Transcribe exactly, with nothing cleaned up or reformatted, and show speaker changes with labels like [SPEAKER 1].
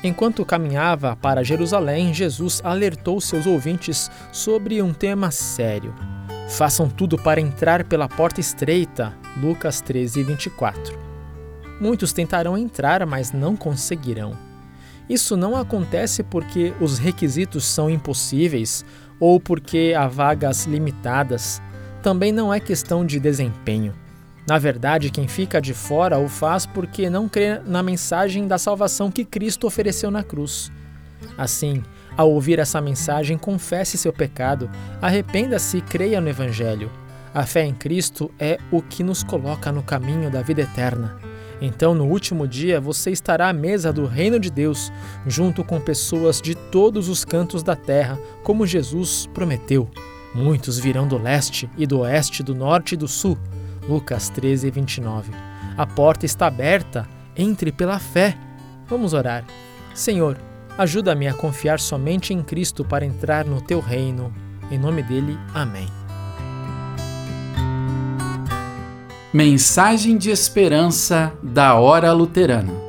[SPEAKER 1] Enquanto caminhava para Jerusalém, Jesus alertou seus ouvintes sobre um tema sério. Façam tudo para entrar pela porta estreita, Lucas treze, vinte e quatro. Muitos tentarão entrar, mas não conseguirão. Isso não acontece porque os requisitos são impossíveis ou porque há vagas limitadas. Também não é questão de desempenho. Na verdade, quem fica de fora o faz porque não crê na mensagem da salvação que Cristo ofereceu na cruz. Assim, ao ouvir essa mensagem, confesse seu pecado, arrependa-se e creia no Evangelho. A fé em Cristo é o que nos coloca no caminho da vida eterna. Então, no último dia, você estará à mesa do reino de Deus, junto com pessoas de todos os cantos da terra, como Jesus prometeu. Muitos virão do leste e do oeste, do norte e do sul. Lucas treze, vinte e nove. A porta está aberta, entre pela fé. Vamos orar. Senhor, ajuda-me a confiar somente em Cristo para entrar no teu reino. Em nome dele, amém.
[SPEAKER 2] Mensagem de esperança da Hora Luterana.